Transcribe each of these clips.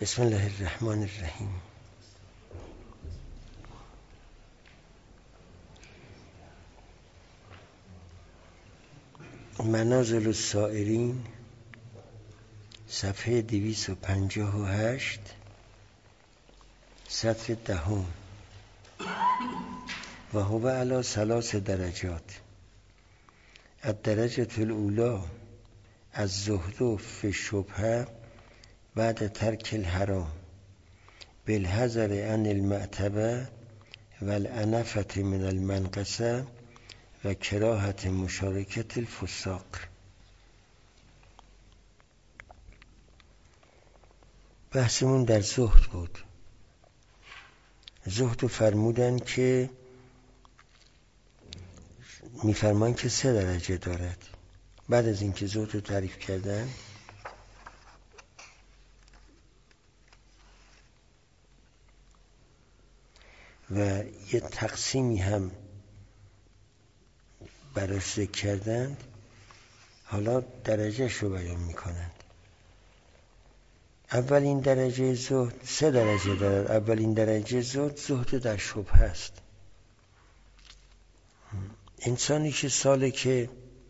بسم الله الرحمن الرحیم. منازل السائرین، صفحه 258، سطر 10. و هو علی 3 درجات. الدرجة الاولى الزهد فی الشبهه بعد ترک الحرام بالحذر عن المعتبه والعنفة من المنقصه و کراهت مشارکت الفساق. بحثمون در زهد بود. زهد فرمودن که میفرمان که 3 درجه دارد. بعد از اینکه زهد رو تعریف کردن و یه تقسیمی هم براش ذکر کردند، حالا درجهش رو بیان میکنند. اولین درجه زهد 3 درجه دارد. اولین درجه زهد در شبهه است. انسانی که سالکه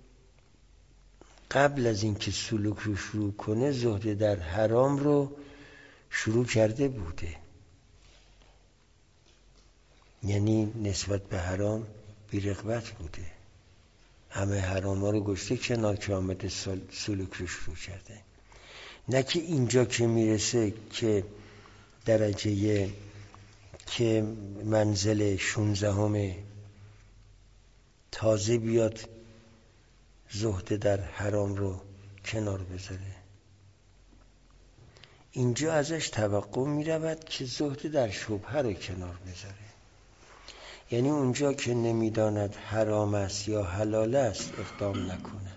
قبل از اینکه سلوک رو شروع کنه زهد در حرام رو شروع کرده بوده، یعنی نسبت به حرام بی‌رغبت بوده، همه حرام ها رو گشته کنار که آمده سلوک رو شروع کرده. نه که اینجا که میرسه که درجه که منزل 16 تازه بیاد زهد در حرام رو کنار بذاره. اینجا ازش توقع میرود که زهد در شبهه رو کنار بذاره، یعنی اونجا که نمیداند حرام است یا حلال است اقدام نکند.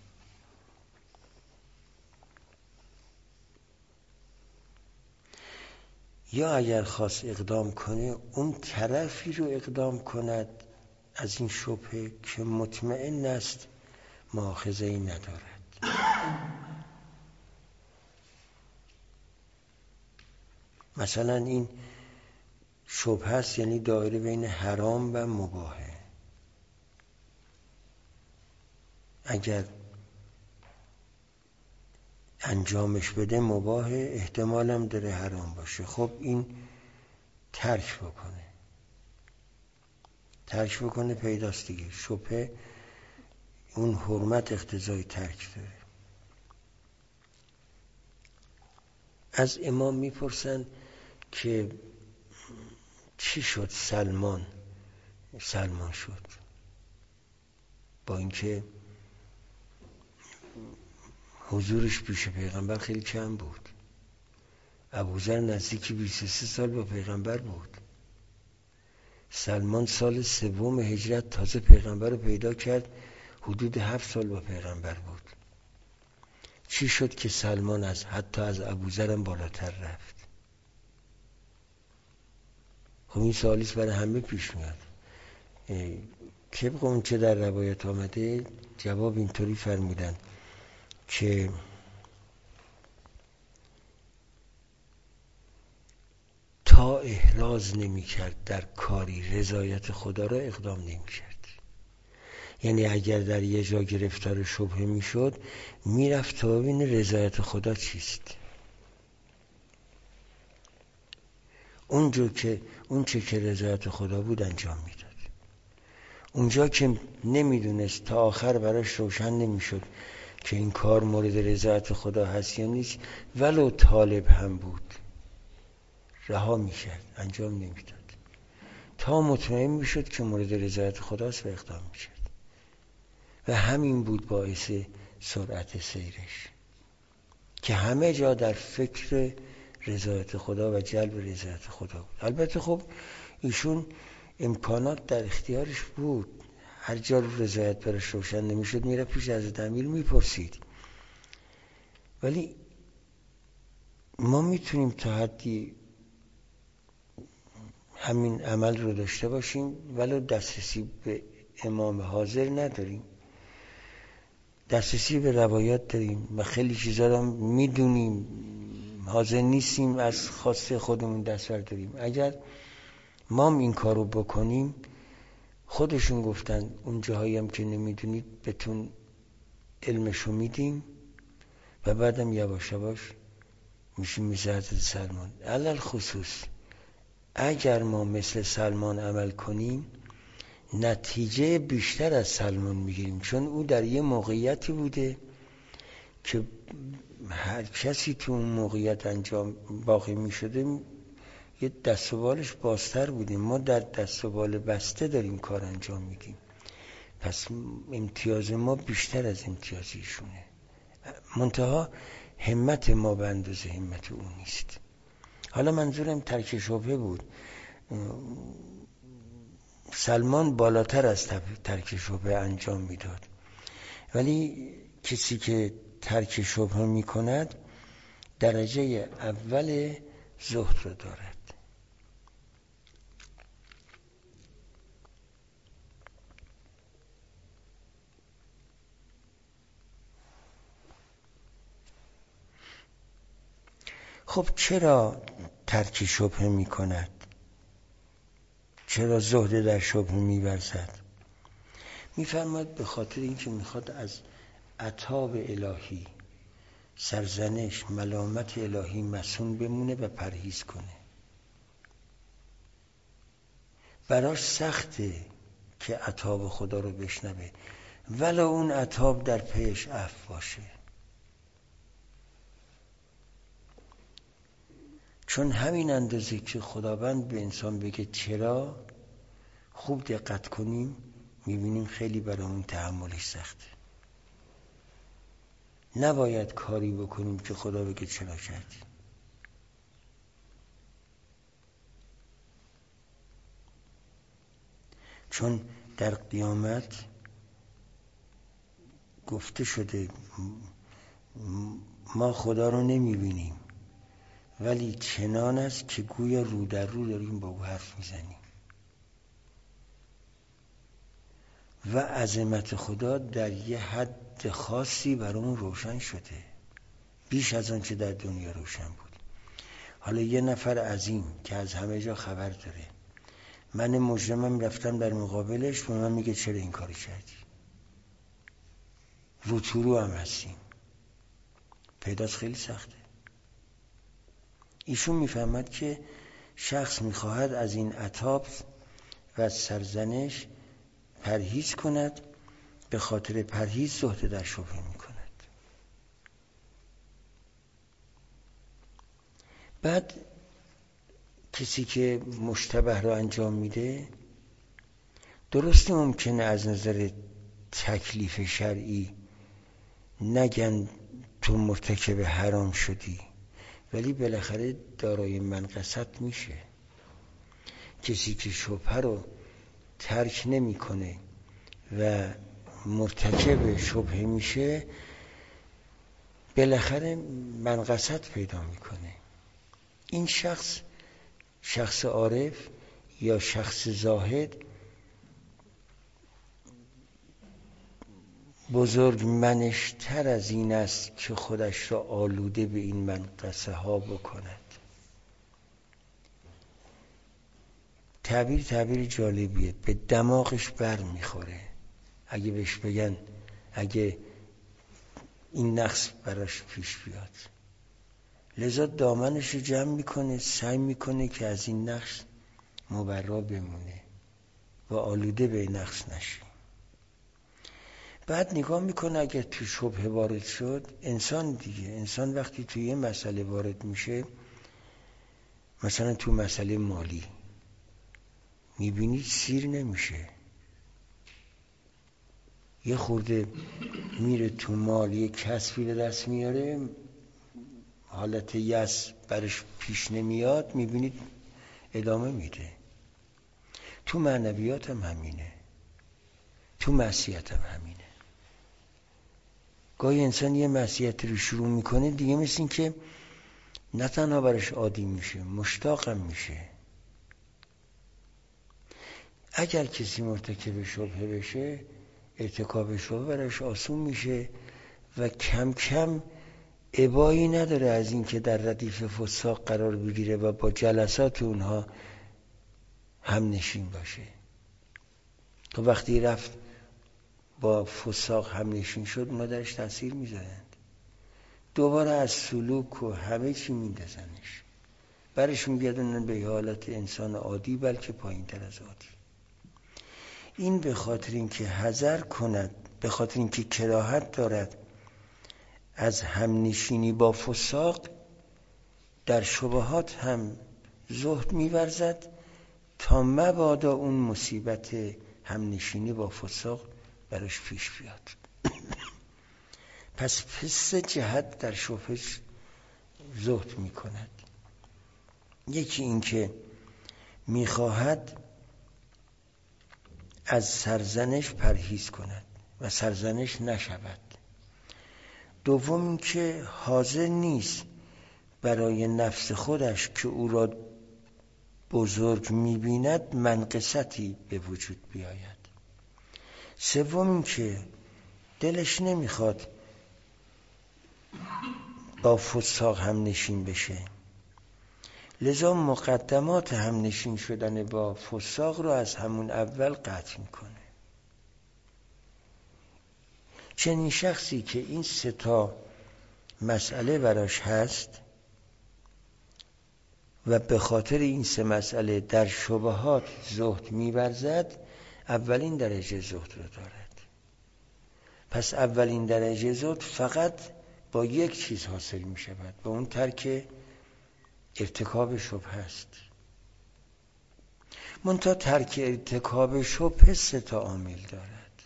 یا اگر خواست اقدام کنه اون طرفی رو اقدام کند از این شبهه که مطمئن است مؤاخذه‌ای ندارد. مثلا این شبهه است، یعنی دایره بین حرام و مباحه. اگر انجامش بده مباحه، احتمالم داره حرام باشه. خب این ترک بکنه پیداست دیگه. شبهه اون حرمت اقتضای ترک داره. از امام میپرسن که چی شد سلمان شد، با اینکه حضورش پیش پیغمبر خیلی کم بود. ابوذر نزدیک 23 سال با پیغمبر بود. سلمان سال 3 هجرت تازه پیغمبر رو پیدا کرد، حدود 7 سال با پیغمبر بود. چی شد که سلمان حتی از ابوذر هم بالاتر رفت؟ خب این سوالیست برای همه پیش میاد. طبق اون چه در روایت آمده جواب اینطوری فرمودن که تا احراز نمی کرد در کاری رضایت خدا را اقدام نمی کرد. یعنی اگر در یه جا گرفتار شبهه می شد میرفت تا ببین رضایت خدا چیست. اون چه که رضایت خدا بود انجام میداد. اونجا که نمیدونست تا آخر براش روشن نمیشد که این کار مورد رضایت خدا هست یا نیست، ولو طالب هم بود رها میکرد، انجام نمیداد تا مطمئن میشد که مورد رضایت خداست و اقدام میکرد. و همین بود باعث سرعت سیرش که همه جا در فکر رضایت خدا و جلب رضایت خدا بود. البته خب ایشون امکانات در اختیارش بود، هر جا رضایت برش روشن نمیشد میره پیش حضرت امیر میپرسید. ولی ما میتونیم تا حدی همین عمل رو داشته باشیم ولو دسترسی به امام حاضر نداریم، دسترسی به روایات داریم و خیلی چیزا رو میدونیم، حاضر نیستیم از خواسته خودمون دست برداریم. اگر ما این کارو بکنیم، خودشون گفتن اون جاهایی هم که نمیدونید بهتون علمشو میدیم و بعدم یواش یواش میشیم مثل حضرت سلمان. علل خصوص اگر ما مثل سلمان عمل کنیم نتیجه بیشتر از سلمان میگیریم، چون او در یه موقعیتی بوده که هر کسی تو اون موقعیت انجام باقی میشده یه دست و بالش بازتر بودیم. ما در دست و بال بسته داریم کار انجام میدیم، پس امتیاز ما بیشتر از امتیاز ایشونه. منتها همت ما به اندازه همت او نیست. حالا منظورم ترک شبهه بود. سلمان بالاتر از ترک شبهه انجام میداد، ولی کسی که ترک شبهه میکند درجه اول زهد رو دارد. خب چرا ترک شبهه می کند؟ چرا زهد در شبهه می ورزد؟ می فرماید به خاطر اینکه میخواد از عتاب الهی، سرزنش، ملامت الهی مصون بمونه و پرهیز کنه. براش سخته که عتاب خدا رو بشنوه، ولو اون عتاب در پیش عفو باشه. چون همین اندازه که خداوند به انسان بگه چرا، خوب دقت کنیم میبینیم خیلی برامون تحملش سخته. نباید کاری بکنیم که خدا بگه چرا کردی. چون در قیامت گفته شده ما خدا رو نمیبینیم، ولی چنان است که گویا رو در رو داریم با او حرف میزنیم و عظمت خدا در یه حد خاصی برامون روشن شده، بیش از آن چه در دنیا روشن بود. حالا یه نفر عظیم که از همه جا خبر داره، من مجرمم رفتم در مقابلش و من میگه چرا این کاری کردی؟ رو تو رو هم هستیم، پیداست خیلی سخته. ایشون میفهمد که شخص میخواهد از این عتاب و سرزنش پرهیز کند، به خاطر پرهیز زهد در شبهه میکند. بعد کسی که مشتبه رو انجام میده، درسته ممکنه از نظر تکلیف شرعی نگن تو مرتکب حرام شدی، ولی بالاخره دارای منقصت میشه. کسی که شبهه رو ترک نمیکنه و مرتکب شبهه میشه بالاخره منقصت پیدا میکنه. این شخص عارف یا شخص زاهد بزرگ منشتر از این است که خودش را آلوده به این منقصه ها بکند. تعبیر جالبیه، به دماغش بر میخوره اگه بهش بگن اگه این نقص براش پیش بیاد. لذا دامنش رو جمع میکنه، سعی میکنه که از این نقص مبرا بمونه و آلوده به نقص نشه. بعد نگاه میکنه اگر تو شبهه وارد شد، انسان وقتی توی یه مسئله وارد میشه، مثلا تو مسئله مالی میبینید سیر نمیشه، یه خورده میره تو مال، یه کسبی به دست میاره، حالت یأس برش پیش نمیاد، میبینید ادامه میده. تو معنویات هم همینه، تو معصیت هم همینه. گاهی انسان یه معصیت رو شروع میکنه دیگه، مثل این که نه تنها برش عادی میشه، مشتاقم میشه. اگر کسی مرتکب شبهه بشه، ارتکاب شبهه برش آسون میشه و کم کم ابایی نداره از این که در ردیف فساق قرار بگیره و با جلسات اونها هم نشین باشه. تو وقتی رفت با فساق هم نشین شد، اونا درش تاثیر میذارند، دوباره از سلوک و همه چی میندازنش، برش میگردن به حالت انسان عادی، بلکه پایین تر از عادی. این به خاطر اینکه حذر کند، به خاطر اینکه کراهت دارد از همنشینی با فساق، در شبهات هم زهد می‌ورزد تا مبادا اون مصیبت همنشینی با فساق براش پیش بیاد. پس سه جهت در شبهه زهد می‌کند. یکی این که می‌خواهد از سرزنش پرهیز کند و سرزنش نشود. دوم این که حاضر نیست برای نفس خودش که او را بزرگ می‌بیند منقصتی به وجود بیاید. سوم این که دلش نمیخواد با فساق هم نشین بشه، لذا مقدمات هم نشین شدن با فساق رو از همون اول قطع میکنه. چنین شخصی که این سه تا مسئله براش هست و به خاطر این سه مسئله در شبهات زهد می‌ورزد، اولین درجه زهد رو دارد. پس اولین درجه زهد فقط با یک چیز حاصل می شود، با اون ترک ارتکاب شبهه است. منتها ترک ارتکاب شبهه سه تا عامل دارد.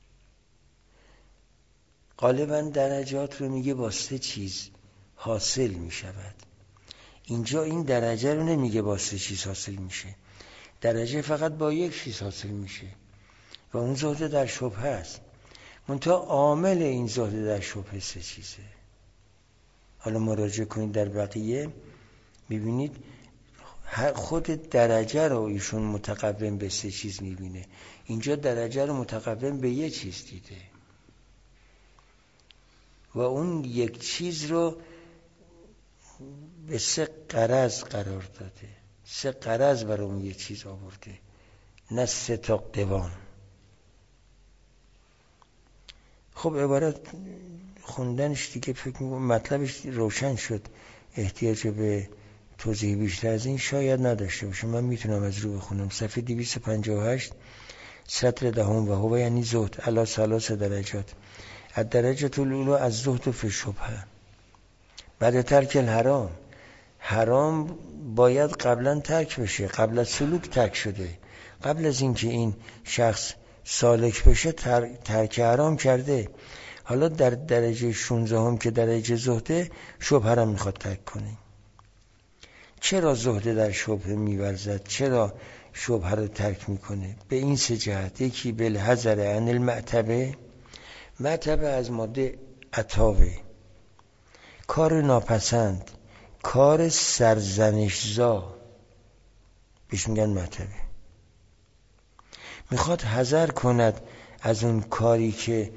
غالبا درجات رو میگه با سه چیز حاصل می شود. اینجا این درجه رو نمیگه با سه چیز حاصل میشه، درجه فقط با یک چیز حاصل میشه و اون زهد در شبهه است. منتها عامل این زهد در شبهه سه چیزه. حالا مراجعه کنید در بقیه، میبینید خود درجه رو ایشون متقوم به سه چیز میبینه، اینجا درجه رو متقوم به یک چیز دیده و اون یک چیز رو به سه غرض قرار داده، سه غرض برای اون یک چیز آورده، نه سه تا قوام. خب عبارت خوندنش دیگه فکر می‌کنم مطلبش روشن شد، احتیاج به توضیح بیشتر از این شاید نداشته باشه. من میتونم از رو بخونم. صفحه 258 سطر دهم. و هو یعنی زهد علی ثلاث درجات. الدرجة الاولى از زهد فی الشبهه بعد ترک الحرام. حرام باید قبلا ترک بشه، قبل از سلوک ترک شده، قبل از اینکه این شخص سالک بشه ترک حرام کرده. حالا در درجه 16 هم که درجه زهده، شبهه را میخواد ترک کنه. چرا زهده در شبهه میورزد؟ چرا شبهه را ترک میکنه؟ به این سه جهت. یکی بالحذر عن المعتبه، معتبه از ماده عتابه، کار ناپسند، کار سرزنشزا بهش میگن معتبه. میخواد حذر کند از اون کاری که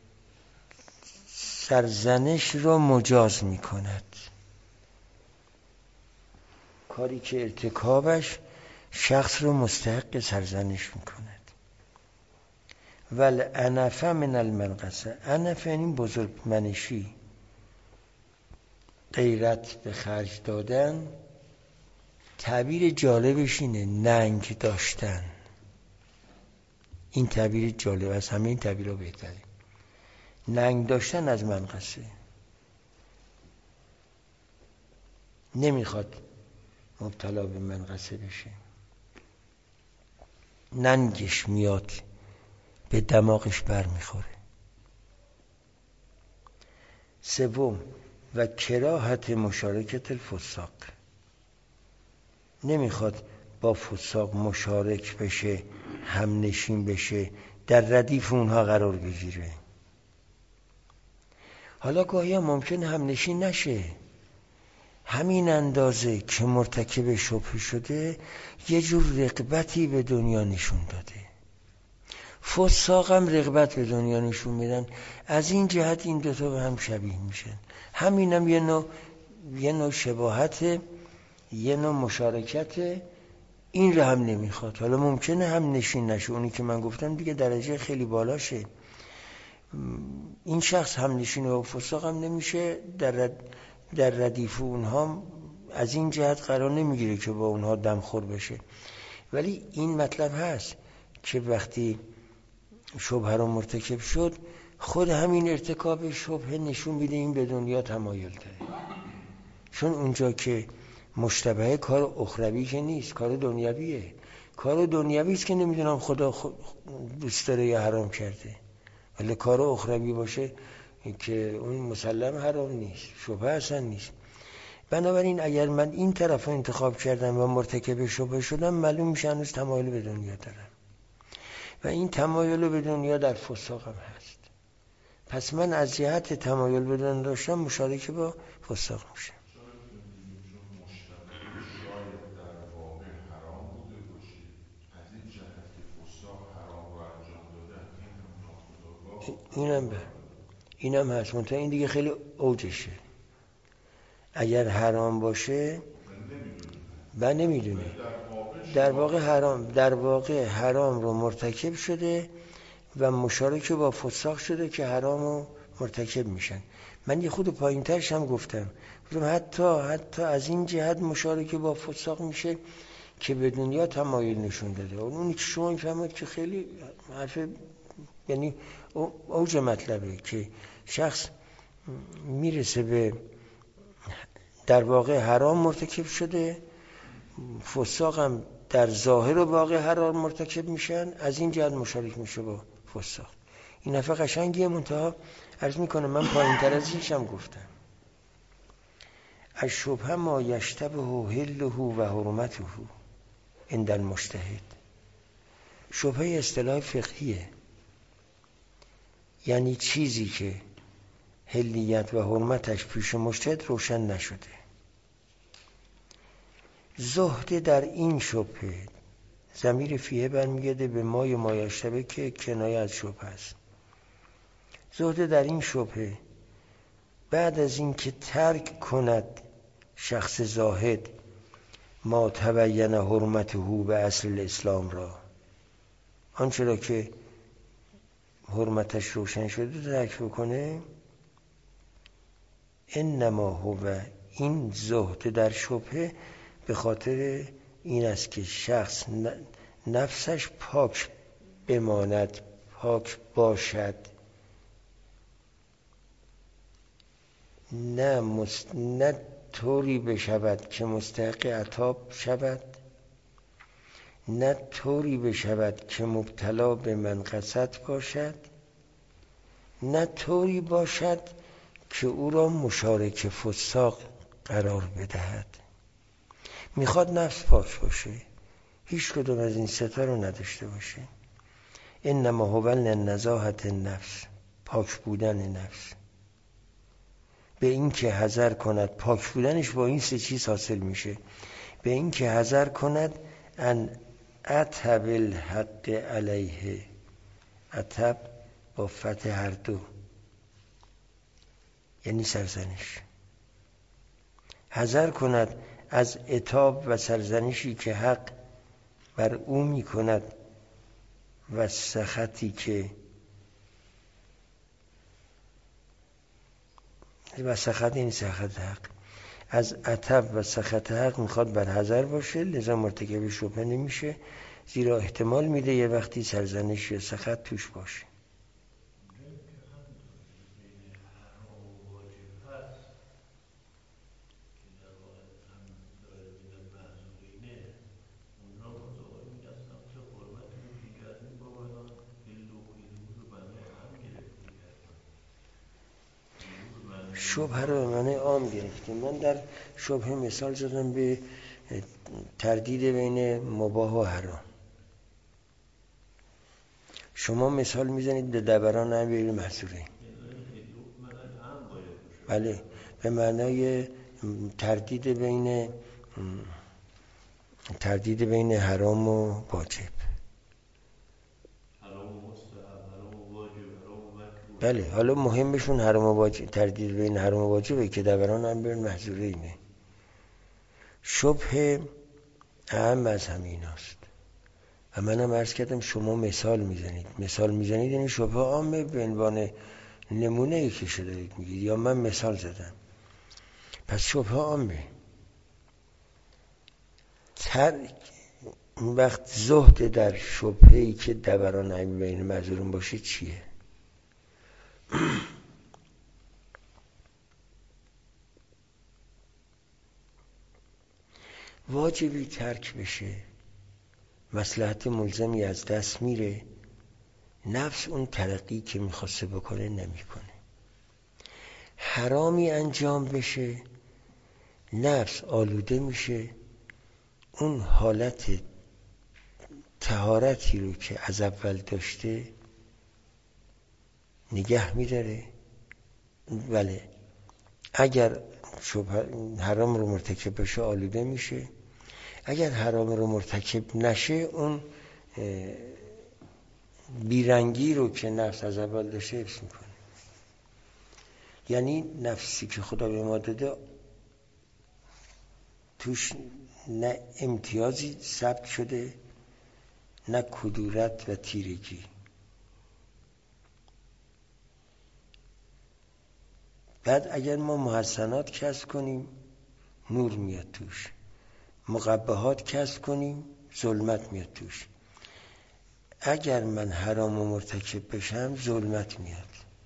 سرزنش رو مجاز میکند، کاری که ارتکابش شخص رو مستحق سرزنش میکند. والعنف من المنقصه. عنف یعنی بزرگمنشی، غیرت به خرج دادن. تعبیر جالبش اینه ننگ داشتن. این تعبیر جالب، از همه این تعبیرها بهتره. ننگ داشتن از منقصه، نمیخواد مبتلا به منقصه بشه، ننگش میاد، به دماغش بر میخوره. سوم و کراهت مشارکت الفساق، نمیخواد با فساق مشارک بشه، هم نشین بشه، در ردیف اونها قرار بگیره. حالا گاهی هم ممکن هم نشین نشه، همین اندازه که مرتکب شبهه شده یه جور رغبتی به دنیا نشون داده، فساق هم رغبت به دنیا نشون میدن. از این جهت این دوتا به هم شبیه میشن. همینم یه نوع شباهت، یه نوع مشارکت. این رو هم نمیخواد. حالا ممکنه هم نشین نشه، اونی که من گفتم دیگه درجه خیلی بالاشه. این شخص هم نشین و فساق هم نمیشه، در ردیف اونها از این جهت قرار نمیگیره که با اونها دمخور بشه. ولی این مطلب هست که وقتی شبهه رو مرتکب شد، خود همین ارتکاب شبهه نشون میده این به دنیا تمایل داره. چون اونجا که مشتبه کار اخروی که نیست، کار دنیویه. کار دنیوی است که نمیدونم خدا دوست داره یا حرام کرده. ولی کار اخروی باشه که اون مسلم حرام نیست، شبهه اصلا نیست. بنابراین اگر من این طرف رو انتخاب کردم و مرتکب شبهه شدم، معلوم میشه هنوز تمایل به دنیا دارم و این تمایل به دنیا در فساق هم هست. پس من از جهت تمایل به دنیا داشتم مشارکه با فساق میشم. شاید در واقع حرام بوده باشه، از این جهت که فساق حرام رو انجام دادن، این هم ناخودآگاه اینم هست. منتها این دیگه خیلی اوجشه. اگر حرام باشه و نمیدونه، در واقع حرام رو مرتکب شده و مشارکه با فساق شده که حرام رو مرتکب میشن. من یه خود پایین ترش هم گفتم حتی از این جهت مشارکه با فساق میشه که به دنیا تمایل نشون داده. اونی که شما میفهمید که خیلی حرف، یعنی اوج مطلبه که شخص میرسه به در واقع حرام مرتکب شده، فساق هم در ظاهر و واقع حرام مرتکب میشن، از این جهت مشارک میشه با فساق. این نفع قشنگیه. منتها عرض میکنم من پایین تر از اینش هم گفتم از شبهه ما یشتبه حله و حرمته عند المجتهد. شبهه اصطلاح فقهیه، یعنی چیزی که حلیت و حرمتش پیش مجتهد روشن نشده. زهد در این شبهه، ضمیر فیه برمیگرده به ما یشتبه که کنایه از شبهه است. زهد در این شبهه بعد از این که ترک کند شخص زاهد ما تبین حرمته به اصل اسلام را، آنچه را که حرمتش روشن شده ترک بکنه، انما هو، این زهد در شبهه به خاطر این است که شخص نفسش پاک بماند، پاک باشد، نه طوری بشود که مستحق عتاب شود، نه طوری بشود که مبتلا به منقصت باشد، نه طوری باشد که او را مشارک فساق قرار بدهد. میخواد نفس پاک باشه، هیچ کدوم از این ستا رو نداشته باشه. انما هو لنزاهة النفس، پاک بودن نفس. به این که حذر کند، پاک بودنش با این سه چیز حاصل میشه. به این که حذر کند ان عتب الحق علیه، عتب با فتح هر دو یعنی سرزنش، حذر کند از عتاب و سرزنشی که حق بر او می کند و سخطی که و سخط این سخط حق، از عتب و سخط حق میخواد بر حذر باشه، لذا مرتکب شبهه نمیشه، زیرا احتمال میده یه وقتی سرزنش یا سخط توش باشه. شبهه رو به معنی عام گرفتیم. من در شبهه مثال زدم به تردید بین مباح و حرام. شما مثال میزنید به دبران امیر محصوره. بله، به معنای تردید بین حرام و واجب. بله، حالا مهمشون حرام و واجب، تردید بین حرام و واجبه که دوران امر محظوره اینه. شبه اهم از همین هست و منم عرض کردم شما مثال میزنید یعنی شبه عامه به عنوان نمونه که شده دارید میگید یا من مثال زدم، پس شبه عامه. این وقت زهد در شبهه‌ای که دوران امر بین محظورین باشه چیه؟ واجبی ترک بشه، مصلحت ملزمی از دست میره، نفس اون ترقی که میخواسته بکنه نمیکنه. حرامی انجام بشه، نفس آلوده میشه، اون حالت طهارتی رو که از اول داشته نگه میداره. بله، اگر حرام رو مرتکب بشه آلوده میشه، اگر حرام رو مرتکب نشه اون بیرنگی رو که نفس از اول داشته حفظ میکنه. یعنی نفسی که خدا به ما داده توش نه امتیازی ثبت شده نه کدورت و تیرگی. بعد اگر ما محسنات کسب کنیم نور میاد توش، مقبحات کسب کنیم ظلمت میاد توش. اگر من حرام و مرتکب بشم ظلمت میاد.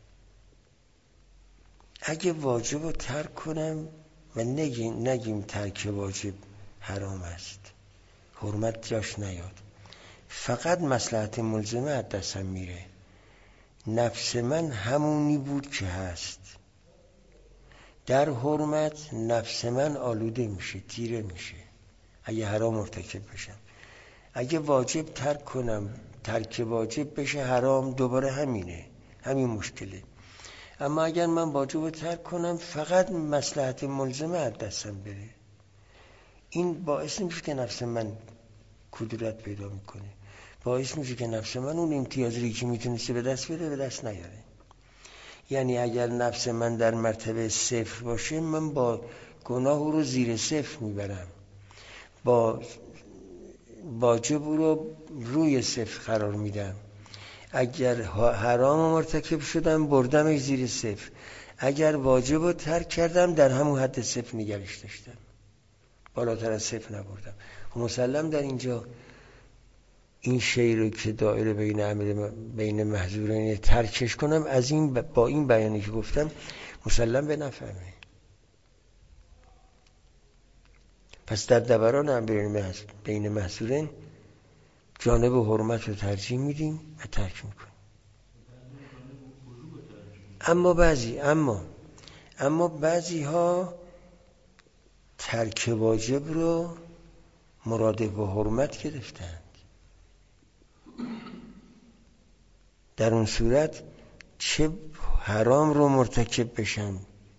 اگه واجب رو ترک کنم و نگیم ترک واجب حرام است، حرمت جاش نیاد، فقط مصلحت ملزمه از دستم میره، نفس من همونی بود که هست. در حرمت نفس من آلوده میشه، تیره میشه اگه حرام مرتکب بشم. اگه واجب ترک کنم، ترک واجب بشه حرام، دوباره همین مشکله. اما اگر من واجب رو ترک کنم فقط مصلحت ملزمه از دستم بره، این باعث نمیشه که نفس من کدورت پیدا میکنه، باعث میشه که نفس من اون امتیازی که میتونسته به دست بده به دست نیاره. یعنی اگر نفس من در مرتبه صفر باشه من با گناه رو زیر صفر میبرم، با واجب رو روی صفر قرار میدم. اگر حرام مرتکب شدم بردمش زیر صفر، اگر واجب رو ترک کردم در همون حد صفر نگرش داشتم، بالاتر از صفر نبردم. مسلم در اینجا این شی رو که دایره بین محظورین ترکش کنم، از این با این بیانی که گفتم مسلم به نفهمه. پس در دوران امر بین محظورین جانب حرمت رو ترجیح میدیم و ترک میکنیم. اما بعضی ها ترک واجب رو مرادف به حرمت گرفتند. در اون صورت چه حرام رو مرتکب بشم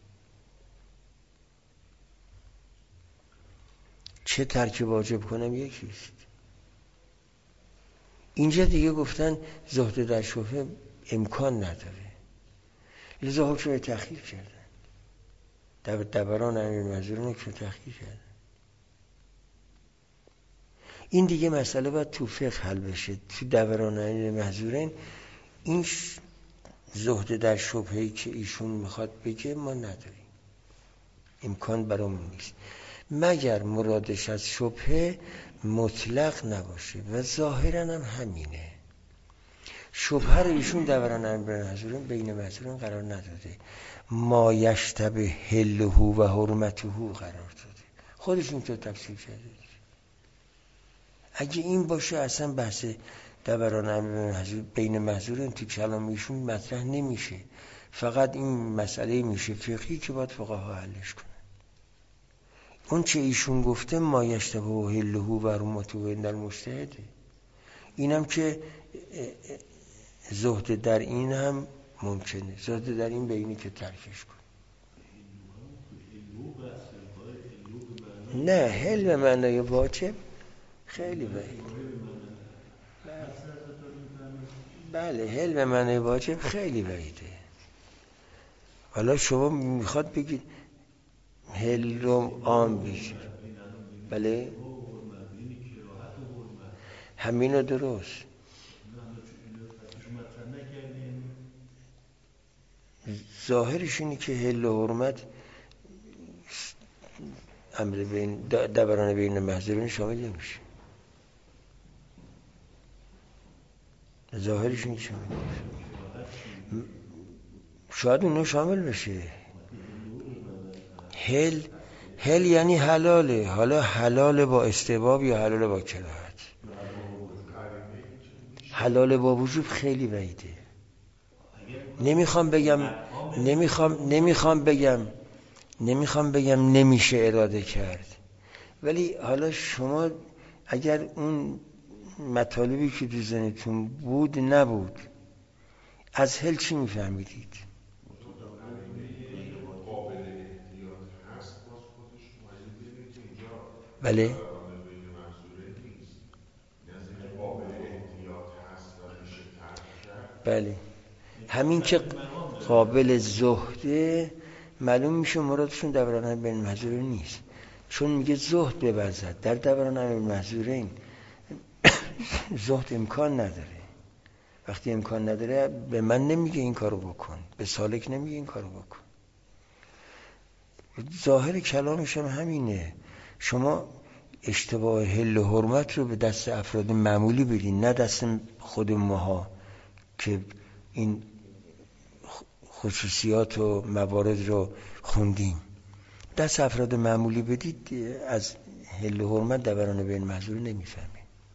چه ترک واجب کنم یکیست. اینجا دیگه گفتن زهد در شبهه امکان نداره، لذا حکم تأخیر کردن. در دوران امر محظورین حکم تأخیر کردن. این دیگه مسئله باید تو فقه حل بشه. تو دوران امر محظورین این زهد در شبهه‌ای که ایشون میخواد بگه ما نداریم، امکان برامون نیست، مگر مرادش از شبهه مطلق نباشه و ظاهرا هم همینه. شبهه رو ایشون دوران امر محظورین بین محظورین قرار نداده، ما یشتبه حله و حرمته قرار داده، خودشون تو تفسیر کرده. اگه این باشه اصلا بحث دوران امر بین محظورین تو کلام ایشون مطرح نمیشه، فقط این مسئله میشه فقهی که باید فقها حلش کنن. اون چه ایشون گفته ما یشتبه حله و حرمته عند المجتهده، اینم که زهد در این هم ممکنه، زهد در این به اینی که ترکش کن. نه، حل به معنای واجب خیلی بعید. بله، حل به معنای واجب خیلی بعیده. حالا شما میخواد بگید حل و عام بشه. بله همینو درست. ظاهرش اینه که حل و حرمت امر بین دوران بین محضورین شامل نمیشه. ظاهرش اینه که شامل نمیشه. شاید اونو شامل بشه. حل یعنی حلاله. حالا حلال با استحباب یا حلال با کراهت. حلال با وجوب خیلی بعیده. نمیخوام بگم نمیشه اراده کرد، ولی حالا شما اگر اون مطالبی که تو ذهنتون بود نبود، از حل چی میفهمیدید؟ قابل احتیاط هست باز خودش اومده بگه که اینجا بله دوران بین محضورین نیست، یعنی اینکه قابل احتیاط هست و میشه ترک کرد. بله، همین که قابل زهده معلوم میشه مرادشون دوران بین محضورین نیست، چون میگه زهد بورزد. در دوران بین محضورین زهد امکان نداره. وقتی امکان نداره به من نمیگه این کارو بکن، به سالک نمیگه این کارو بکن. ظاهر کلامش هم همینه. شما اشتباه حل و حرمت رو به دست افراد معمولی بدین، نه دست خود ماها که این خصوصیات و موارد رو خوندیم. دست افراد معمولی بدید، از حل و حرمت دوران بین محضور نمیفهمه.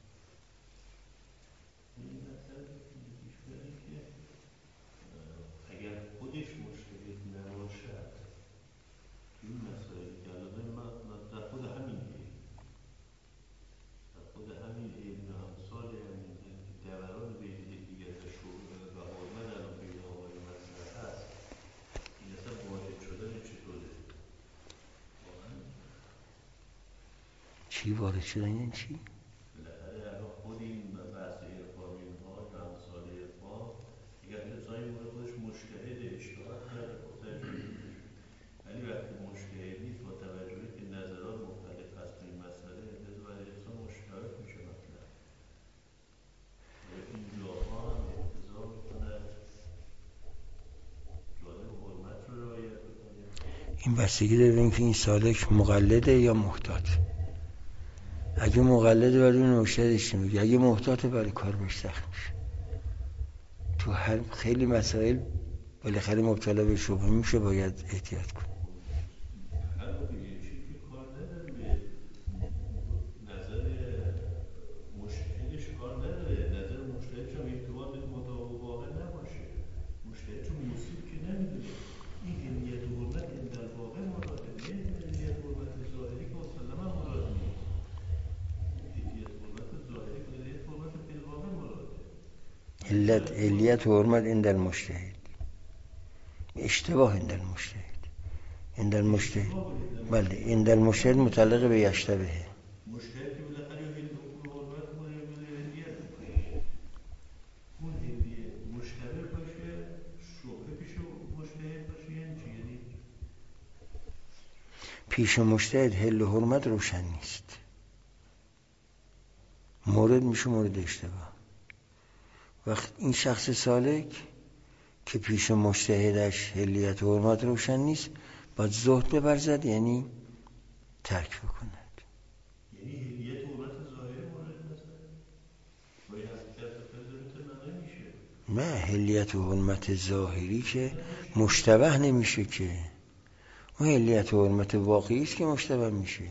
چی وارد شدن این چی؟ بالاخره الان خود این بحث عرفانی ها یا امثال عرفان اگر انسانی مورد خودش مجتهد اشتباه کرده ولی وقتی مجتهد نیست با توجهی که نظرات مختلف هست این مسئله برای انسان مشترک میشه. مثلا این جاها هم اقتضا میکنه جانب حرمت رو رعایت بکنه. این بستگی داره به اینکه این سالک مقلده یا محتاط. اگه مقلده برای مجتهدش نمیگه، اگه محتاطه برای کار سخت میشه. تو هر خیلی مسائل بالاخره مبتلا به شبهه میشه، باید احتیاط کن. علیت و حرمت عند المجتهد، اشتباه عند المجتهد. عند المجتهد بله، عند المجتهد متعلق به یشتبهه. مجتهد که بالاخره یا هیل حکم حرمت کنه یا هلیت کنه، اون هلیت مشتبه باشه، شبه پیش مجتهد باشه، یعنی چی؟ یعنی پیش مجتهد حل و حرمت روشن نیست، مورد میشه مورد اشتباه. وقت این شخص سالک که پیش مجتهدش حلیت و حرمت روشن نیست، باید زهد بورزد، یعنی ترک بکند. یعنی حلیت و حرمت ظاهری مورد نظر باید حقیقت بذارید نمیشه. نه، حلیت و حرمت ظاهری که مشتبه نمیشه، که اون حلیت و حرمت واقعی است که مشتبه میشه.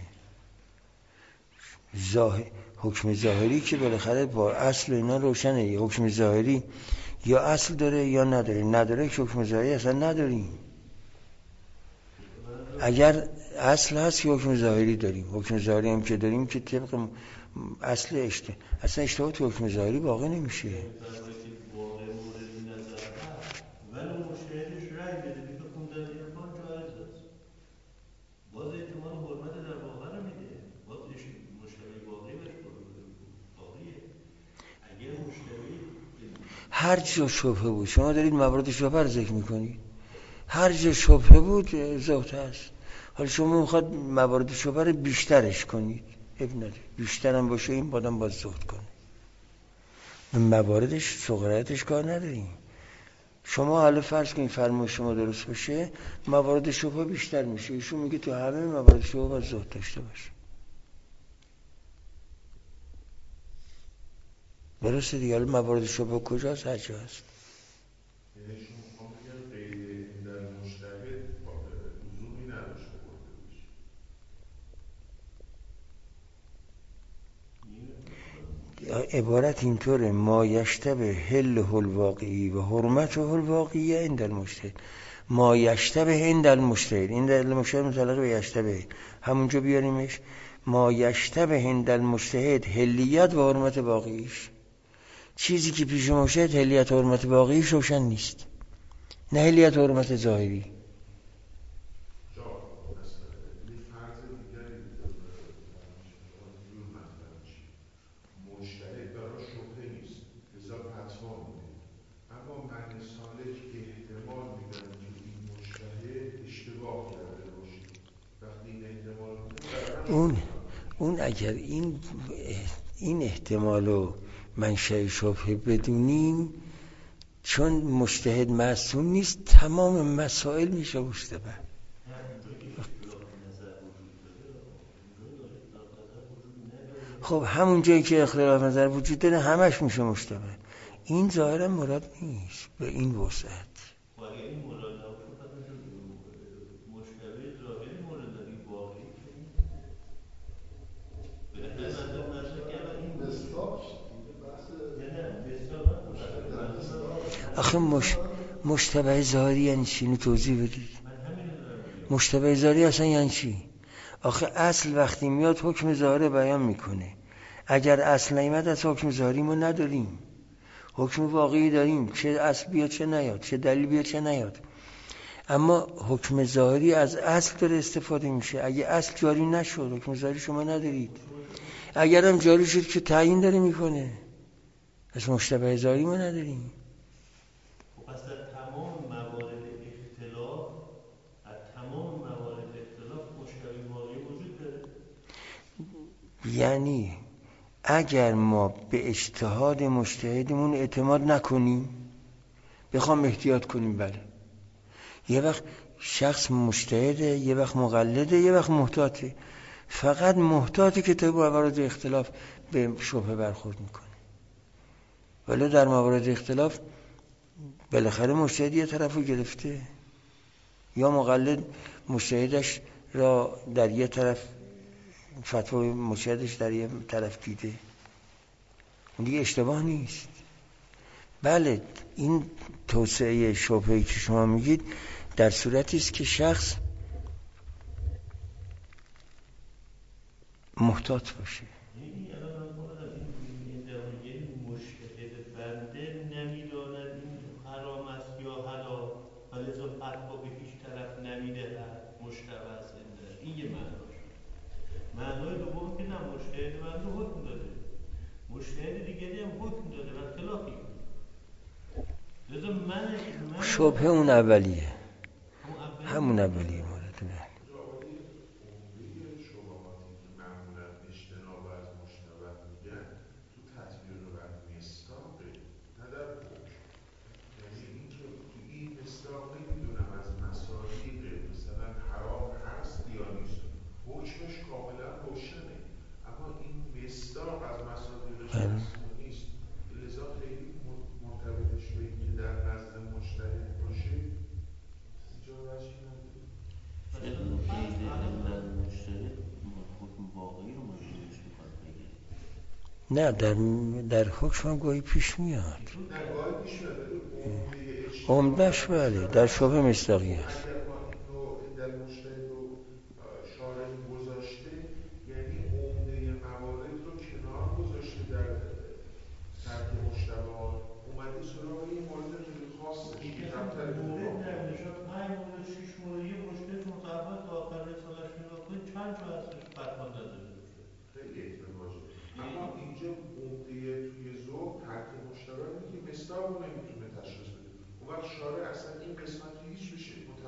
حکم ظاهری که بالاخره با اصل اینا روشنه. یه حکم ظاهری یا اصل داره یا نداره. نداره که حکم ظاهری اصلا نداریم. اگر اصل هست که حکم ظاهری داریم. حکم ظاهری هم که داریم که طبق اصل اصلا اشتباه تو حکم ظاهری واقع نمیشه. هر جا شبهه بود، شما دارید موارد شبهه رو ذکر میکنید، هر جا شبهه بود زهد هست. حالا شما میخواد موارد شبهه رو بیشترش کنید، اب نداره، بیشترم باشه این بادم باز زهد کنه. مواردش سقراطش کار نداریم. شما حالا فرض کنید فرمای شما درست باشه، موارد شبهه بیشتر میشه. ایشون میگه تو همه موارد شبهه باید زهد داشته باشه. درسته دیگه. حالا موارد شبهه کجاست؟ هر جا هست. یعنی شما میخوام بگم قید در مجتهد لزومی نداشته برده بشه. عبارت اینطوره: ما یشتبه حله الواقعی و حرمته الواقعیه عند المجتهد. ما یشتبه عند المجتهد، این در المجتهد متعلق به یشتبه، همونجا بیاریمش. ما یشتبه عند المجتهد حلیت و حرمت واقعیش. چیزی که پیش مجتهد حلیت و حرمت واقعیش روشن نیست، نه حلیت و حرمت ظاهری. مجتهد برای شبهه نیست، لذا فتوا میده، اما من سالک احتمال میدم که این مجتهد اشتباه کرده باشه. وقتی این احتمال میده اون اگر این احتمالو منشأ شبهه بدونیم، چون مجتهد معصوم نیست، تمام مسائل میشه مشتبه. خب همون جایی که اختلاف نظر وجود داره همش میشه مشتبه. این ظاهرا مراد نیست به این وسعت. و اگر این مراد نباشه پس مشتبه ظاهری مورد داری واقعی آخه مشتبه ظاهری یعنی چی؟ اینو توضیح بدید. مشتبه ظاهری اصلا یعنی چی؟ آخه اصل وقتی میاد حکم ظاهر بیان میکنه. اگر اصل نیامد از حکم ظاهری ما نداریم، حکم واقعی داریم، چه اصل بیاد چه نیاد، چه دلیل بیاد چه نیاد. اما حکم ظاهری از اصل داره استفاده میشه. اگه اصل جاری نشد حکم ظاهری شما ندارید. اگرم جاری شد که تعیین داره میکنه، پس مشتبه ظاهری ما نداریم. پس در تمام موارد اختلاف مشتبه واقعی وجود داره. یعنی اگر ما به اجتهاد مجتهدمون اعتماد نکنیم، بخوام احتیاط کنیم، بله، یه وقت شخص مجتهده، یه وقت مقلده، یه وقت محتاطه. فقط محتاطه که تو موارد اختلاف به شبهه برخورد میکنه. ولی در موارد اختلاف بالاخره مجتهد یه طرفو گرفته، یا مقلد مجتهدش را در یه طرف، فتوای مجتهدش در یه طرف دیده، اون دیگه اشتباه نیست. بله، این توسعه شبهه‌ای که شما میگید در صورتی است که شخص محتاط باشه. این مجتهد بنده نمیداند این حرام است یا حلال و لذا فتوا به هیچ طرف نمیدهد، مشتبه است. این یه معناش. معنای دوم که نه، مجتهد بنده حکم داده، مجتهد دیگری هم حکم داده و اختلافی. لذا من شبهه اون اولیه، همون اولیه مورد نه. شبهاتی که معمولا اجتناب از مشتبه میگن تو تطبیق بر مصداقه، نه در حکم. یعنی اینکه تو این مصداق نمیدونم از مصادیق مثلا حرام هست یا نیست، حکمش کاملا روشنه، اما این مصداق از مصادیقش هست یا نیست، لذا خیلی مرتبطش به این که در نزد مجتهد باشه اینجا وجهی نداره. نه، در حکم هم گاهی پیش میاد. نه گاهی پیش میاد، ولی عمدهش بله در شبه مصداقی است. اگر ما این رو در مجتهد و شارع گذاشته، یعنی عمده موارد رو کنار گذاشته در ترک مشتبهات، اومده سراغ این مورد خیلی خاصش که کمتر اتفاق نمیشه 5 مورد 6 مورد یه مجتهد مصححات تا آخر رساله‌اش نگاه کنید چند جا هستش فتوا داده میشه، خیلی احتماجه. اما اینجا عمده توی ذوق ترک مشتبه اینه که مصداق رو نمیتونه تشخیص بده. اون وقت شارع اصلا این قسمت رو هیچ بشه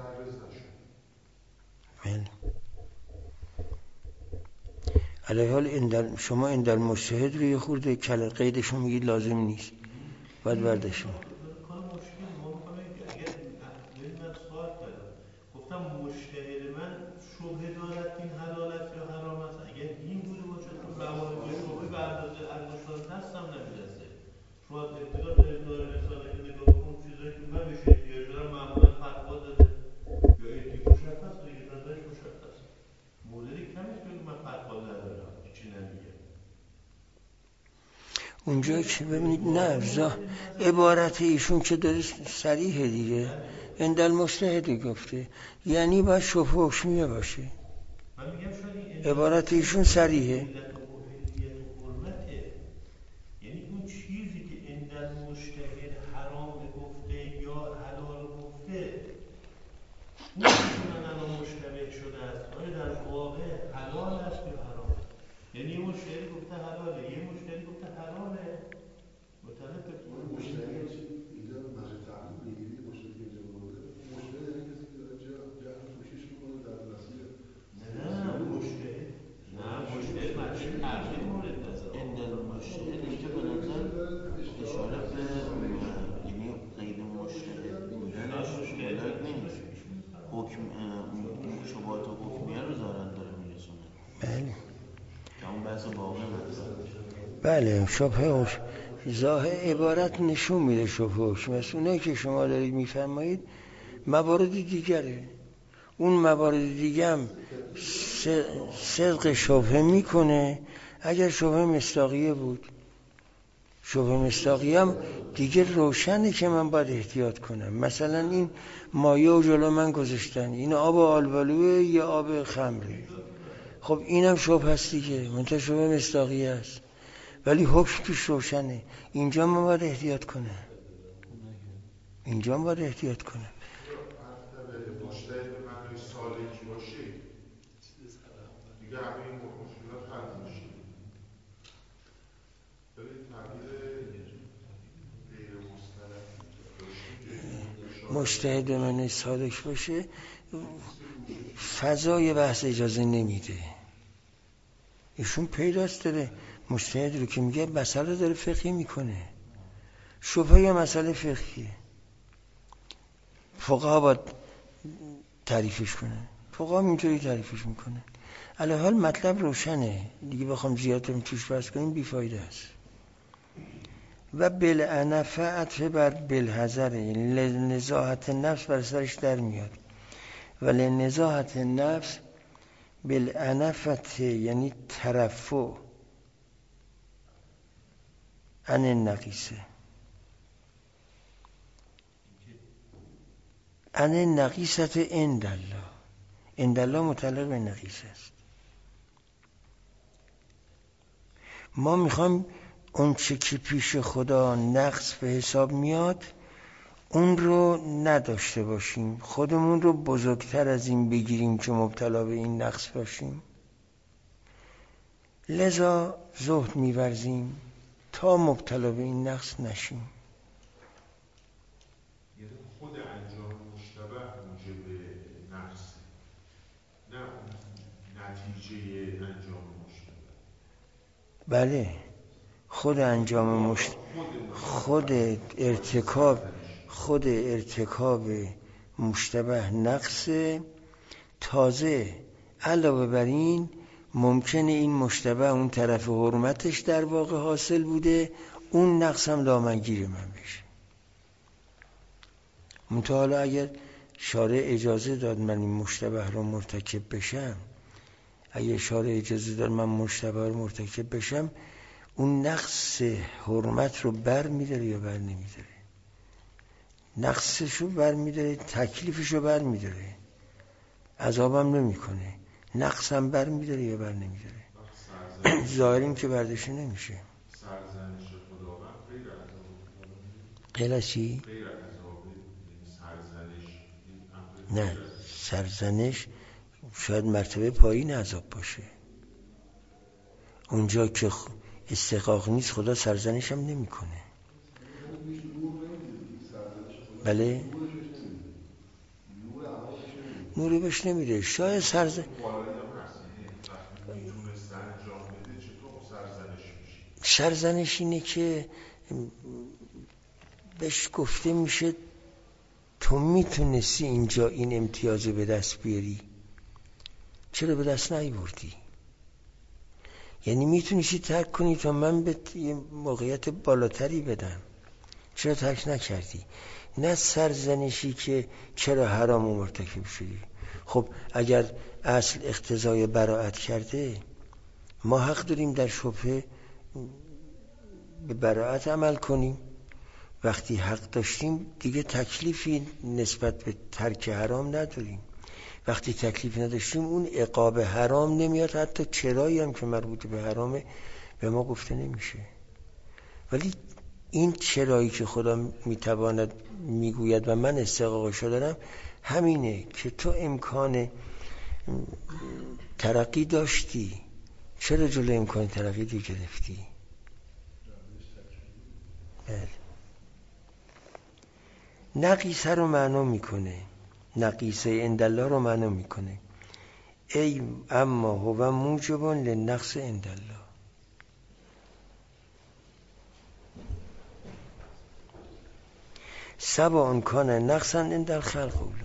علیه حال شما این در مجتهد رو یه خورده قیدشو میگید لازم نیست، باید برداشتیم. کار مشکل ما میخوام اگر ببین من سوال کردم گفتم مجتهد من شبهه دارد این حلال است یا حرام است. اگر این بوده باشه تو موارد شبهه به اندازه انگشتان دستم نمیرسه. شما ابتدا داره رساله که نگاه کن چیزایی که من بهش احتیاج دارم معمولا فتوا داده یا ادعی مشخص دیگه نظرش مشخص. موردی کمی که من فتوا ندارم چی نمیگه. اونجا که ببینید نه عبارت ایشون که داره صریحه دیگه، این المجتهد گفته، یعنی باید شبه حکمیه باشه. عبارت ایشون صریحه. یعنی اون چیزی که عند المجتهد حرام گفته یا حلال گفته اون چیزی من الان مشتبه شده است آیا در واقع حلال است یا حرام. یعنی یه مشتهد گفته حلاله یه مشتهد گفته حرامه. مطلب مشتهد اینجا بخش تعلیل میگیری مشتهد که اینجا بوده مشتهد یعنی کسی که داره جهل کوشش میکنه در مسیر نه مشتهد معنی تغییر مورد نظر عند المجتهد اینجا به نظر اشاره به یعنی غیر مجتهد بودنش مشکلات نیست، حکم شبهات حکمیه رو داره میرسونه. بله اون بحث واقع بله شبهه ظاهر عبارت نشون میده شبهه حکم است. اونایی که شما دارید میفرمایید موارد دیگره، اون موارد دیگه هم صدق شبهه میکنه. اگر شبهه مصداقیه بود، شبهه مصداقیه هم دیگه روشنه که من باید احتیاط کنم. مثلا این مایه و جلو من گذاشتن، این آب آلبالوه یا آب خمره، خب اینم شبهه است دیگه، منتها شبهه مصداقیه است ولی حکم توش روشنه. اینجا من باید احتیاط کنم، اینجا من باید احتیاط کنم. مجتهد به معنای سالک باشه دیگه همه این مشکلات حل میشه. ولی تعبیر غیر مستلزم مجتهد به معنای سالک باشه فضای بحث اجازه نمیده. ایشون پیداست داره مجتهد رو که میگه مسئله داره فقهی میکنه، شبهه یا مسئله فقهیه، فقها باید تعریفش کنه، فقها اینطوری تعریفش میکنه. علی حال مطلب روشنه دیگه، بخوام زیادتر توش بحث کنیم بیفایده است. و بالعنف عطف بر بالحذر، نزاهت نفس بر سرش در میاد. ولی نزاهت نفس بالعنفت یعنی ترفع عن النقیصه، عن النقیصت عند الله، عند الله متعلق به نقیصه است. ما میخوایم اون چه که پیش خدا نقص به حساب میاد اون رو نداشته باشیم، خودمون رو بزرگتر از این بگیریم که مبتلا به این نقص باشیم. لذا زهد می‌ورزیم تا مبتلا به این نقص نشیم. یعنی خود انجام مشتبه موجب نقص، نه اون نتیجه انجام مشتبه. بله خود انجام خود ارتکاب مشتبه نقصه. تازه علاوه بر این ممکنه این مشتبه اون طرف حرمتش در واقع حاصل بوده، اون نقص هم دامنگیر من بشه. منتها حالا اگر شارع اجازه داد من این مشتبه رو مرتکب بشم، اگر شارع اجازه داد من مشتبه رو مرتکب بشم، اون نقص حرمت رو بر میداره یا بر نمیداره؟ نقصش رو بر میداره، تکلیفش رو بر میداره، عذابم نمی کنه. نقص هم بر میداره یا بر نمیداره؟ ظاهرین که برداشته نمیشه. سرزنش خداوند غیر عذاب، غیر از چی؟ غیر عذاب، سرزنش نه سرزنش شاید مرتبه پایین عذاب باشه. اونجا که استحقاق نیست خدا سرزنش هم نمی کنه. بله نوری بهش نمیده. شاید سرزنش اینه که بهش گفته میشه تو میتونستی اینجا این امتیازو به دست بیاری، چرا به دست نیاوردی؟ یعنی میتونستی ترک کنی تا من به یه موقعیت بالاتری بدم، چرا ترک نکردی؟ نه سرزنشی که چرا حرام مرتکب شدی. خب اگر اصل اقتضای براءت کرده، ما حق داریم در شبهه به براءت عمل کنیم. وقتی حق داشتیم دیگه تکلیفی نسبت به ترک حرام نداریم. وقتی تکلیف نداشتیم اون عقاب حرام نمیاد، حتی چرایی هم که مربوط به حرامه به ما گفته نمیشه. ولی این چرایی که خدا میتواند میگوید و من استحقاقشو دارم همینه که تو امکان ترقی داشتی، چرا جلو امکان ترقی دی گرفتی؟ نقیصه رو معنا میکنه، نقیصه اندالله رو معنا میکنه ای اما هو موجب للنقص اندالله. سواء کان نقصا عند الخلق اولا.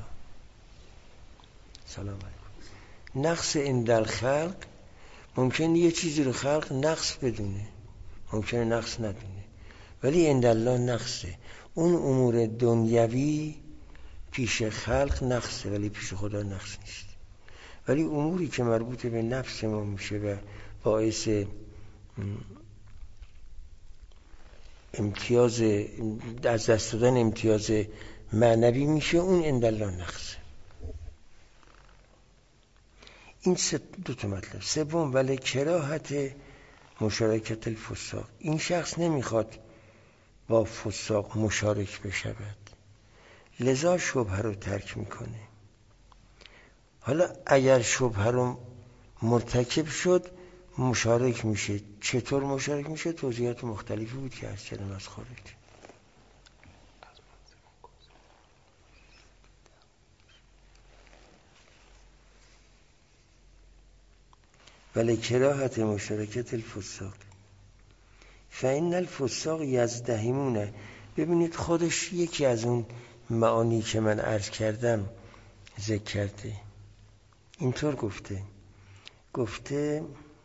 سلام علیکم. نقص عند الخلق ممکنه یه چیزی رو خلق نقص بدونه، ممکنه نقص ندونه، ولی عند الله نقصه. اون امور دنیوی پیش خلق نقصه ولی پیش خدا نقص نیست. ولی اموری که مربوط به نفس ما میشه و باعث امتیاز از دست دادن امتیاز معنوی میشه، اون عند الله نقصه. این دو تا مطلب. سوم ولی کراهت مشارکت الفساق، این شخص نمیخواد با فساق مشارک بشود، لذا شبهه رو ترک میکنه. حالا اگر شبهه رو مرتکب شد مشارک میشه. چطور مشارک میشه؟ توضیحات مختلفی بود که از کردم از خارج. ولی کراهت مشارکت الفساق فإن الفساق یزدهمونه. ببینید خودش یکی از اون معانی که من عرض کردم ذکر کرده. اینطور گفته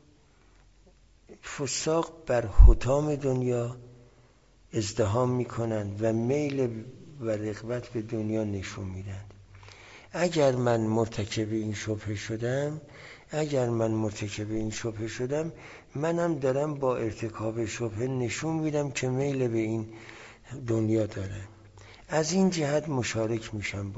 فساق بر حطام دنیا ازدحام میکنن و میل و رغبت به دنیا نشون میدن. اگر من مرتکب این شبهه شدم منم دارم با ارتکاب شبهه نشون میدم که میل به این دنیا دارم. از این جهت مشارک میشم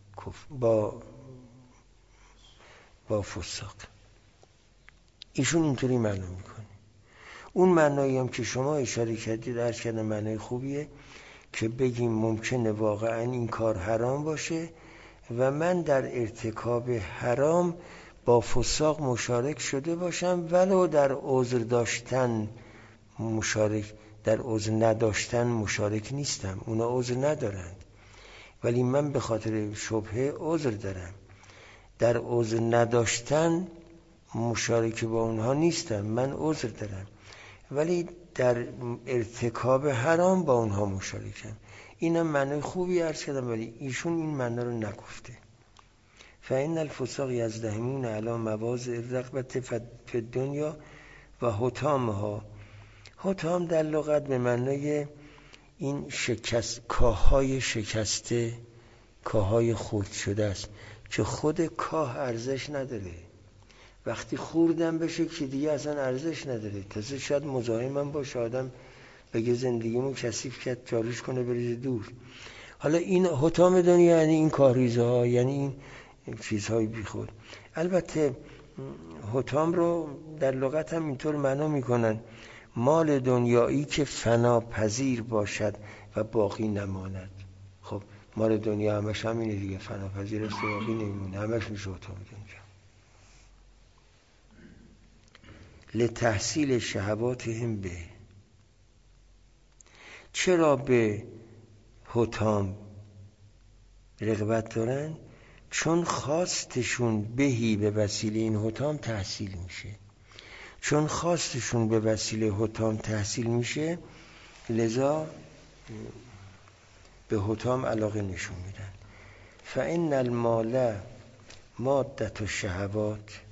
با فساق. ایشون اینطوری معنا میکنه. اون معنایی هم که شما اشاره کردید عرض کردم معنای خوبیه که بگیم ممکنه واقعا این کار حرام باشه و من در ارتکاب حرام با فساق مشارک شده باشم، ولو در عذر داشتن مشارک، در عذر نداشتن مشارک نیستم. اونا عذر ندارند ولی من به خاطر شبهه عذر دارم. در عذر نداشتن مشارک با اونها نیستم، من عذر دارم، ولی در ارتکاب حرام با اونها مشارکم. اینم معنی خوبی عرض کردم ولی ایشون این معنی رو نگفته. فإن الفساق یزدهمون علی مواضع الرغبة فی الدنیا و حطامها. حطام در لغت به معنای این کاههای شکسته، کاههای خرد شده است که خود کاه ارزش نداره. وقتی خوردم بشه که دیگه اصلا ارزش نداره. تازه شاید مزاحمم باشه، آدم بگه زندگیمو کثیف کرد جاروش کنه بریزه دور. حالا این حطام دنیا یعنی این کاریزه ها، یعنی این چیزهای بیخود. البته حطام رو در لغت هم اینطور معنا میکنن مال دنیایی که فنا پذیر باشد و باقی نماند. خب مال دنیا همش همینه دیگه، فنا پذیر است و باقی نمیمونه، همش میشه حطام دنیا. لتحصیل شهواتهم به. چرا به حطام رغبت دارن؟ چون خواستشون بهی به وسیله این حطام تحصیل میشه. چون خواستشون به وسیله حطام تحصیل میشه، لذا به حطام علاقه نشون میدن. فإن المال مادة الشهوات،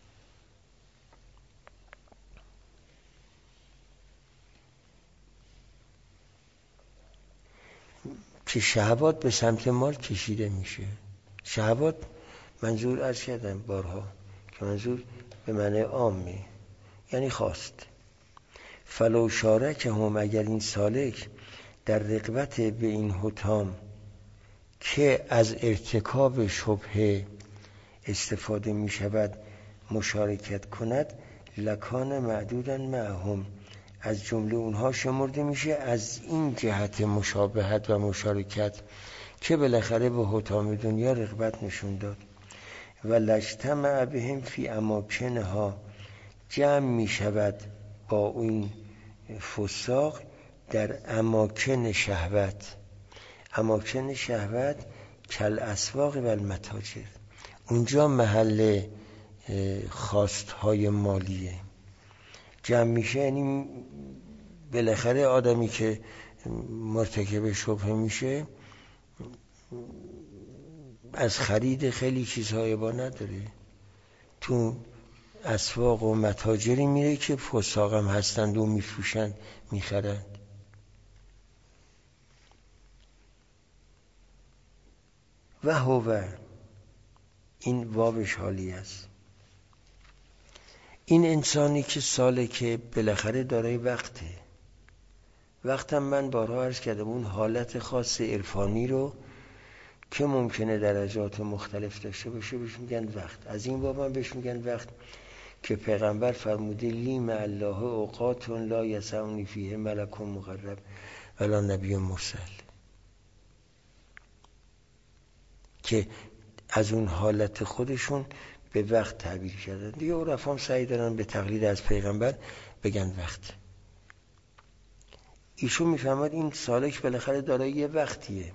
که شهوات به سمت مال کشیده میشه. شهوات منظور عرض کردم بارها که منظور به معنی عامه، یعنی خواست. فلو شارک هم، اگر این سالک در رغبت به این حطام که از ارتکاب شبهه استفاده می شود مشارکت کند، لکان معدودن معهم، از جمله اونها شمرده میشه از این جهت مشابهت و مشارکت که بالاخره به حطام دنیا رغبت نشون داد. و لجتمع بهم فی اماکنها، جمع می شود با این فساق در اماکن شهوت. اماکن شهوت کل اسواق و المتاجر، اونجا محل خواستهای مالیه. جمع میشه یعنی بالاخره آدمی که مرتکب شبهه میشه از خرید خیلی چیزهای با نداره، تو اسواق و متاجری میره که فساق هم هستند و میفروشند میخرند. و هو، این واوش حالی است، این انسانی که سالکه بالاخره دارای وقتم من بارها عرض کردم اون حالت خاص عرفانی رو که ممکنه درجات مختلف داشته باشه بهش میگن وقت. از این باب هم بهش میگن وقت که پیغمبر فرموده لی مع الله اوقات لا یسعنی فیه ملک مقرب ولا نبی مرسل، که از اون حالت خودشون به وقت تعبیر کردن. دیگه عرفا هم سعی دارن به تقلید از پیغمبر بگن وقت. ایشون میفهمد این سالک بالاخره دارای یه وقتیه،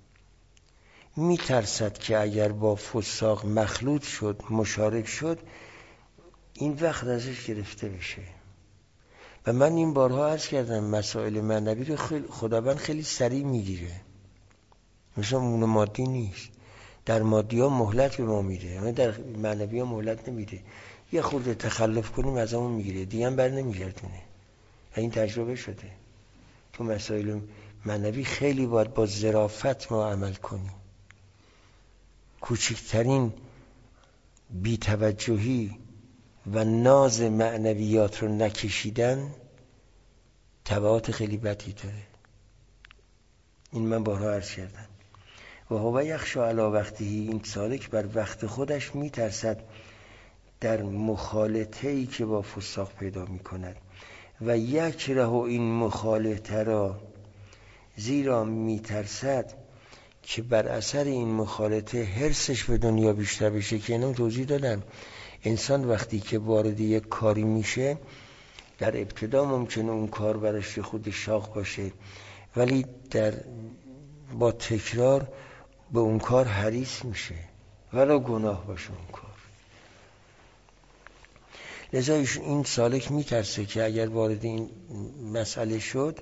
میترسد که اگر با فساق مخلوط شد مشارک شد این وقت ازش گرفته بشه. و من این بارها عرض کردم مسائل معنوی رو خداوند خیلی سریع میگیره، مثل اون مادی نیست. در مادی ها مهلت به ما میده، یعنی در معنوی ها مهلت نمیده. یه خورده تخلف کنیم از همون میگیره، دیگه هم بر نمیگردونه. این تجربه شده. تو مسائل معنوی خیلی باید با ظرافت ما عمل کنیم. کوچکترین بی‌توجهی و ناز معنویات رو نکشیدن تبعات خیلی بدی داره. این من بارها عرض کردم. و هو یخشی علی وقتی، این سالک بر وقت خودش میترسد در مخالطه‌ای که با فساق پیدا میکند. و یکره این مخالطه را، زیرا میترسد که بر اثر این مخالطه حرصش به دنیا بیشتر بشه. که اینو توضیح دادم، انسان وقتی که وارد یک کاری میشه در ابتدا ممکنه اون کار برش خود شاق باشه، ولی با تکرار به اون کار حریص میشه ولو گناه باشه اون کار. لذا این سالک میترسه که اگر وارد این مسئله شد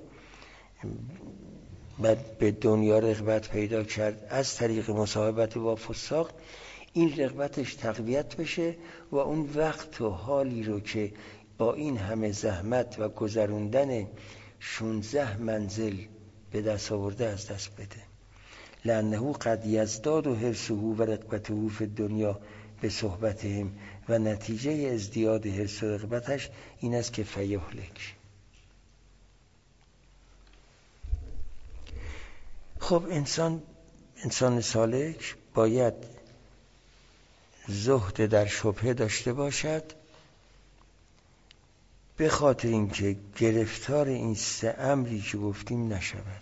بعد به دنیا رغبت پیدا کرد از طریق مصاحبت با فساق، این رغبتش تقویت بشه و اون وقت و حالی رو که با این همه زحمت و گذروندن 16 منزل به دست آورده از دست بده. لأنه قد یزداد حرصه و رغبته فی الدنیا به صحبتهم، و نتیجه ازدیاد حرص و رغبتش این است که فیهلک. خب انسان سالک باید زهد در شبهه داشته باشد، به خاطر اینکه گرفتار این 3 امری که گفتیم نشود.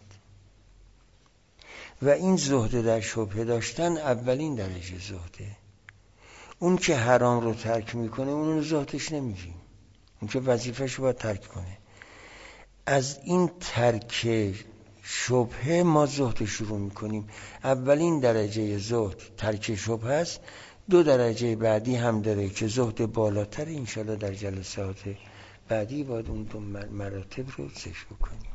و این زهد در شبهه داشتن اولین درجه زهده. اون که حرام رو ترک میکنه اون رو زهدش نمیگیم، اون که وظیفه‌ش رو باید ترک کنه. از این ترک شبهه ما زهد شروع میکنیم. اولین درجه زهد ترک شبهه است، 2 درجه بعدی هم داره که زهد بالاتر، انشالله در جلسات بعدی باید اون 2 مراتب رو ذکر بکنیم.